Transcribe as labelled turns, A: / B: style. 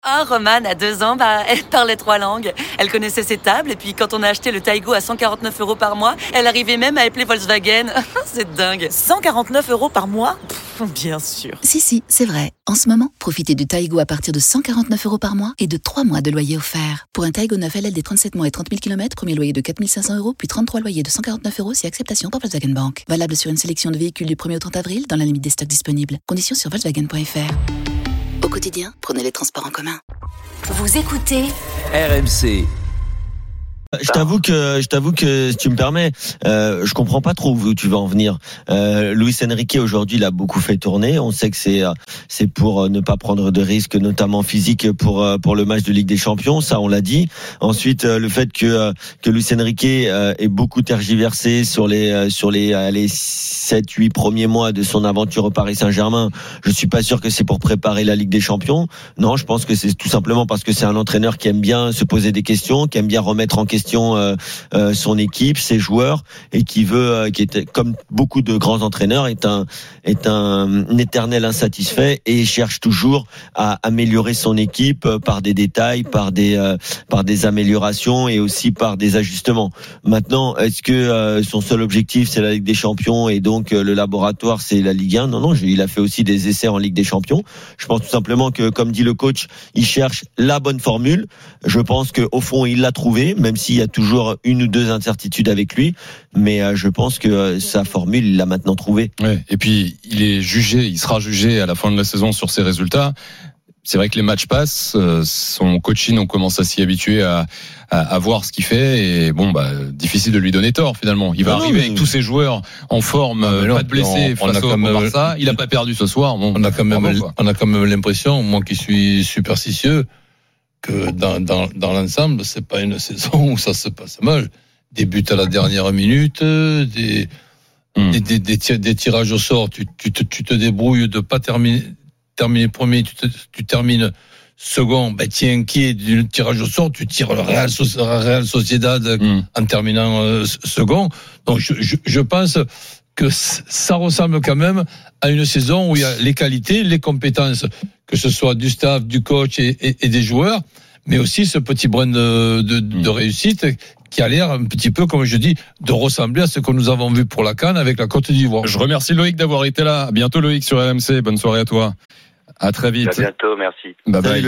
A: Ah, Romane, à 2 ans, elle parlait 3 langues. Elle connaissait ses tables, et puis quand on a acheté le Taigo à 149 € par mois, elle arrivait même à appeler Volkswagen. C'est dingue.
B: 149 € par mois ? Bien sûr.
C: Si, c'est vrai. En ce moment, profitez du Taigo à partir de 149 € par mois et de 3 mois de loyer offert. Pour un Taigo 9 LLD 37 mois et 30 000 km, premier loyer de 4 500 €, puis 33 loyers de 149 € si acceptation par Volkswagen Bank. Valable sur une sélection de véhicules du 1er au 30 avril, dans la limite des stocks disponibles. Conditions sur Volkswagen.fr. Au quotidien, prenez les transports en commun.
D: Vous écoutez
E: RMC.
F: Je t'avoue que si tu me permets, je comprends pas trop où tu vas en venir. Luis Enrique aujourd'hui l'a beaucoup fait tourner. On sait que c'est pour ne pas prendre de risques, notamment physiques pour le match de Ligue des Champions. Ça, on l'a dit. Ensuite, le fait que Luis Enrique ait beaucoup tergiversé sur les 7-8 premiers mois de son aventure au Paris Saint-Germain. Je suis pas sûr que c'est pour préparer la Ligue des Champions. Non, je pense que c'est tout simplement parce que c'est un entraîneur qui aime bien se poser des questions, qui aime bien remettre en question son équipe, ses joueurs, et qui est comme beaucoup de grands entraîneurs, est un éternel insatisfait et cherche toujours à améliorer son équipe par des détails, par des améliorations et aussi par des ajustements. Maintenant, est-ce que son seul objectif c'est la Ligue des Champions et donc le laboratoire c'est la Ligue 1? Non, il a fait aussi des essais en Ligue des Champions. Je pense tout simplement que, comme dit le coach, il cherche la bonne formule. Je pense qu'au fond il l'a trouvé, même s'il y a toujours une ou deux incertitudes avec lui, mais je pense que sa formule, il l'a maintenant trouvée.
G: Ouais. Et puis, il sera jugé à la fin de la saison sur ses résultats. C'est vrai que les matchs passent, son coaching, on commence à s'y habituer à voir ce qu'il fait, et difficile de lui donner tort finalement. Il va arriver avec tous ses joueurs en forme, pas de blessés face au Barça. Il a pas perdu ce soir. Bon, on a quand même l'impression, moi qui suis superstitieux, que dans l'ensemble, c'est pas une saison où ça se passe mal. Des buts à la dernière minute, des tirages au sort, tu te débrouilles de pas terminer premier, tu termines second, tu es inquiet du tirage au sort, tu tires le Real Sociedad en terminant second. Donc je pense que ça ressemble quand même à une saison où il y a les qualités, les compétences, que ce soit du staff, du coach et des joueurs, mais aussi ce petit brin de réussite qui a l'air un petit peu, comme je dis, de ressembler à ce que nous avons vu pour la CAN avec la Côte d'Ivoire.
H: Je remercie Loïc d'avoir été là. À bientôt Loïc sur RMC. Bonne soirée à toi. À très vite.
I: À bientôt, merci.
H: Bye bye.